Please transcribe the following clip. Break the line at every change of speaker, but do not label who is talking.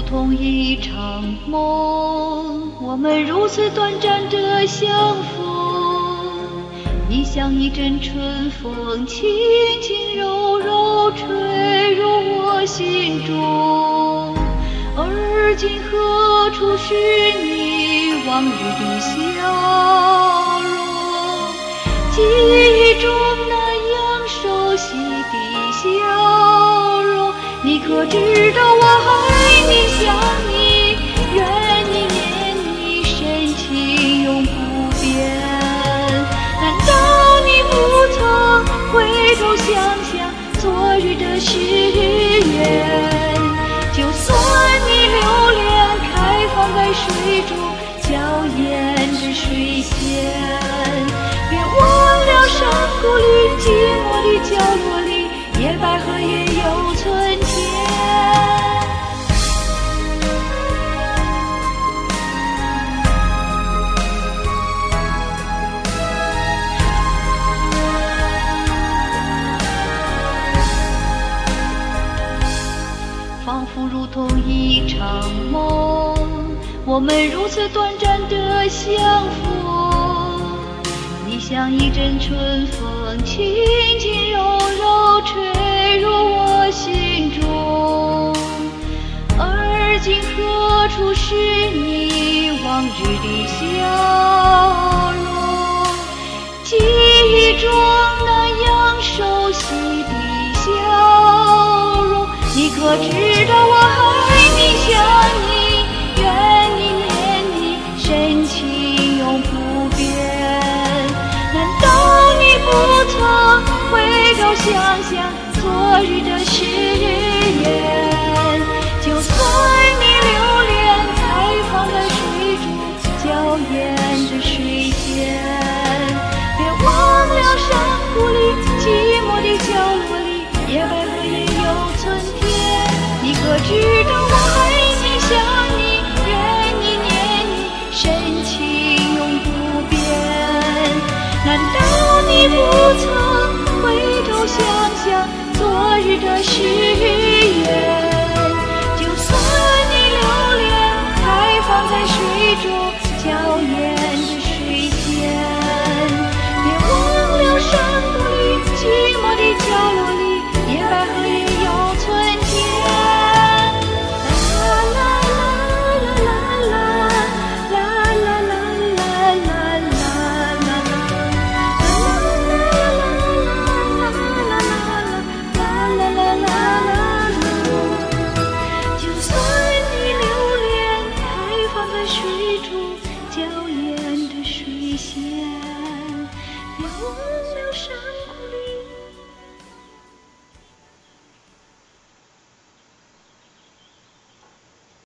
同一场梦，我们如此短暂的相逢。你像一阵春风，轻轻柔柔吹入我心中。而今何处是你往日的笑容？记忆中那样熟悉的笑容，你可知道我爱你想你，愿你念你，深情永不变。难道你不曾回头想想昨日的誓言？就算你留恋开放在水中娇艳的水仙，别忘了山谷里寂寞的角落里，野百合也有春天。仿佛如同一场梦，我们如此短暂的相逢。你像一阵春风，轻轻柔柔吹入我心中。而今何处是你往日的笑容？记忆中那样熟悉的笑容，你可知道我爱你想你，愿你念你，深情永不变。难道你不曾回头想想昨日的誓言？就算你留恋开放在水中娇艳的水仙，别忘了山谷里寂寞的角落里，野百合也有春天。你可知道我爱你想你，愿你念你，深情永不变。难道你不曾回头想想昨日的誓言？就算你留恋开放在水中娇艳的水仙，别忘了山谷里寂寞的角落里，野百合也有春天。娇艳的水仙，别忘了山